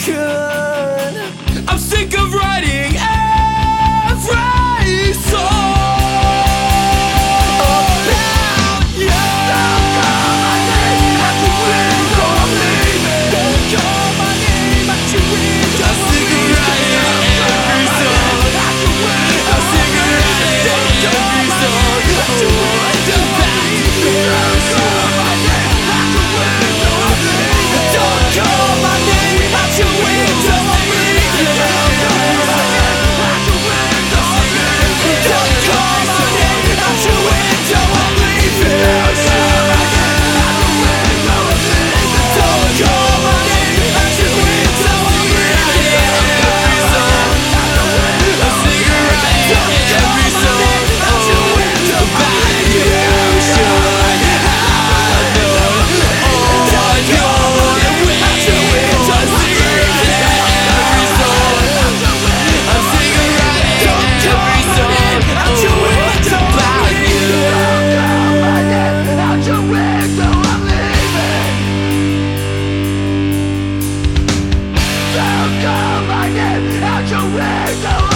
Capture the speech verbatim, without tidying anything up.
broken. I'm sick of writing every song about you. Don't call my name at your window, I'm leaving. Don't call my name at your window, I'm sick of writing every song. I'm sick of writing every song about you. Don't call my name at your window, I'm leaving. Don't call my name at your window, I'm leaving. Don't call my name at your window, I'm leaving. Don't call my name at your window, I'm leaving. Don't call my name at your window, I'm leaving. Don't call my name at your window, I'm leaving. Every song, I'm sick of writing every song about you. Should I know all your Out your window,